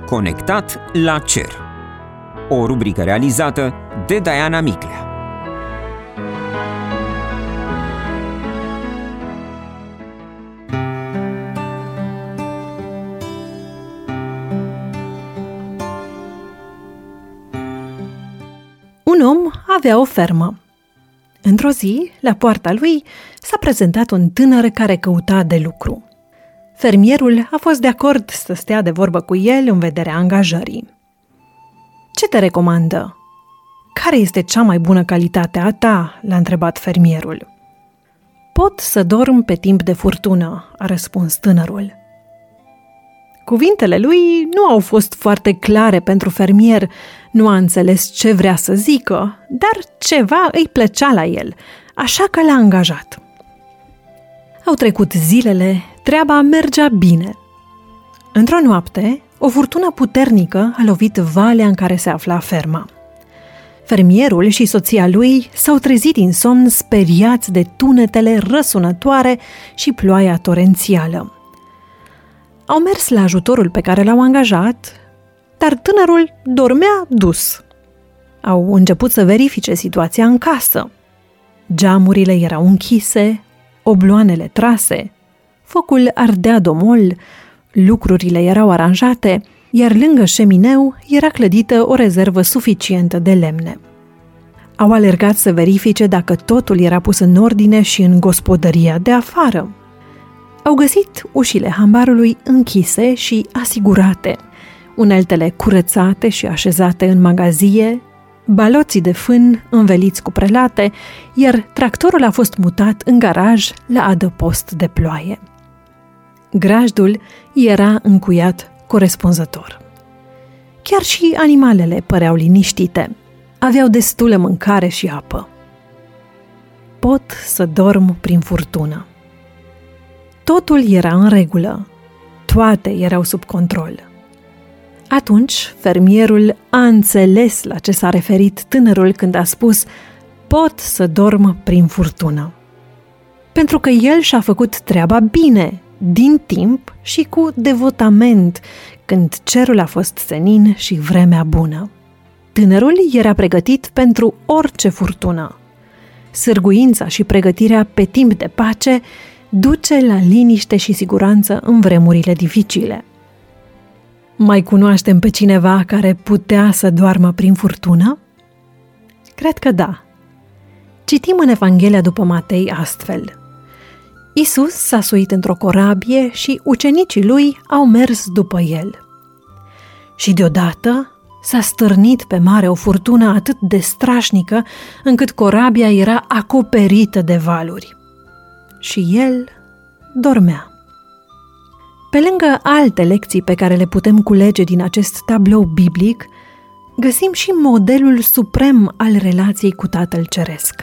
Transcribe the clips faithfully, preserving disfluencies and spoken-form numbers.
Conectat la cer. O rubrică realizată de Diana Miclea. Un om avea o fermă. Într-o zi, la poarta lui, s-a prezentat un tânăr care căuta de lucru. Fermierul a fost de acord să stea de vorbă cu el în vederea angajării. "Ce te recomandă? Care este cea mai bună calitate a ta?" l-a întrebat fermierul. "Pot să dorm pe timp de furtună," a răspuns tânărul. Cuvintele lui nu au fost foarte clare pentru fermier, nu a înțeles ce vrea să zică, dar ceva îi plăcea la el, așa că l-a angajat. Au trecut zilele, treaba mergea bine. Într-o noapte, o furtună puternică a lovit valea în care se afla ferma. Fermierul și soția lui s-au trezit din somn speriați de tunetele răsunătoare și ploaia torențială. Au mers la ajutorul pe care l-au angajat, dar tânărul dormea dus. Au început să verifice situația în casă. Geamurile erau închise, obloanele trase, focul ardea domol, lucrurile erau aranjate, iar lângă șemineu era clădită o rezervă suficientă de lemne. Au alergat să verifice dacă totul era pus în ordine și în gospodăria de afară. Au găsit ușile hambarului închise și asigurate, uneltele curățate și așezate în magazie, baloții de fân înveliți cu prelate, iar tractorul a fost mutat în garaj la adăpost de ploaie. Grajdul era încuiat corespunzător. Chiar și animalele păreau liniștite. Aveau destulă mâncare și apă. Pot să dorm prin furtună. Totul era în regulă. Toate erau sub control. Atunci, fermierul a înțeles la ce s-a referit tânărul când a spus "pot să dorm prin furtună". Pentru că el și-a făcut treaba bine, din timp și cu devotament, când cerul a fost senin și vremea bună. Tânărul era pregătit pentru orice furtună. Sârguința și pregătirea pe timp de pace duce la liniște și siguranță în vremurile dificile. Mai cunoaștem pe cineva care putea să doarmă prin furtună? Cred că da. Citim în Evanghelia după Matei astfel. Iisus s-a suit într-o corabie și ucenicii lui au mers după el. Și deodată s-a stârnit pe mare o furtună atât de strașnică încât corabia era acoperită de valuri. Și el dormea. Pe lângă alte lecții pe care le putem culege din acest tablou biblic, găsim și modelul suprem al relației cu Tatăl Ceresc.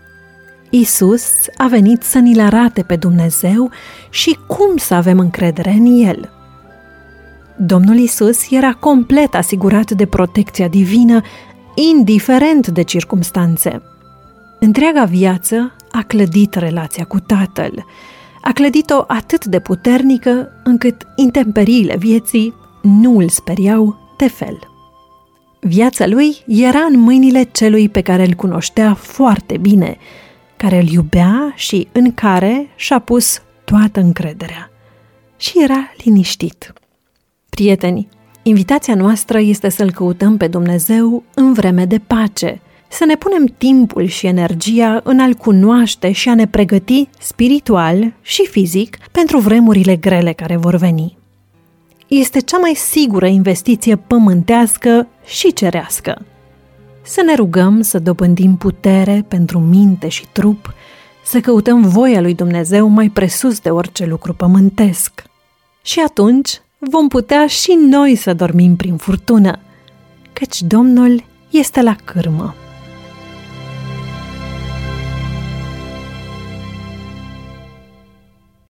Iisus a venit să ni-l arate pe Dumnezeu și cum să avem încredere în El. Domnul Iisus era complet asigurat de protecția divină, indiferent de circumstanțe. Întreaga viață a clădit relația cu Tatăl, a clădit-o atât de puternică încât intemperiile vieții nu îl speriau de fel. Viața lui era în mâinile celui pe care îl cunoștea foarte bine, care îl iubea și în care și-a pus toată încrederea. Și era liniștit. Prieteni, invitația noastră este să-L căutăm pe Dumnezeu în vreme de pace, să ne punem timpul și energia în a-L cunoaște și a ne pregăti spiritual și fizic pentru vremurile grele care vor veni. Este cea mai sigură investiție pământească și cerească. Să ne rugăm să dobândim putere pentru minte și trup, să căutăm voia lui Dumnezeu mai presus de orice lucru pământesc. Și atunci vom putea și noi să dormim prin furtună, căci Domnul este la cârmă.